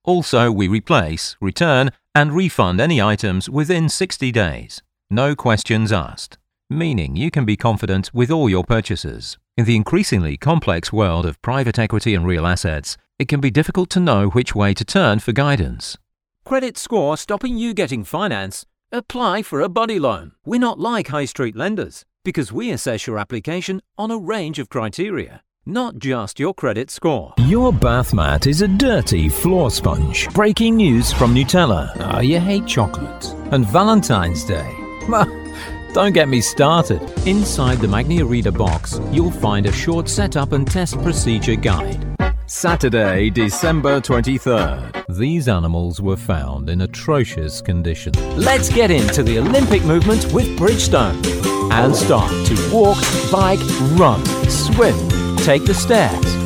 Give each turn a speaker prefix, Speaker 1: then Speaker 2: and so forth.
Speaker 1: Also, we replace, return, and refund any items within 60 days. No questions asked, meaning you can be confident with all your purchases. In the increasingly complex world of private equity and real assets, it can be difficult to know which way to turn for guidance.
Speaker 2: Credit score stopping you getting finance? Apply for a buddy loan. We're not like high street lenders because we assess your application on a range of criteria, not just your credit score.
Speaker 3: Your bath mat is a dirty floor sponge. Breaking news from Nutella. Oh, you hate chocolate. And Valentine's Day. Don't get me started.
Speaker 2: Inside the Magnia Reader box, you'll find a short setup and test procedure guide.
Speaker 3: Saturday, December 23rd. These animals were found in atrocious condition.
Speaker 2: Let's get into the Olympic movement with Bridgestone and start to walk, bike, run, swim, take the stairs,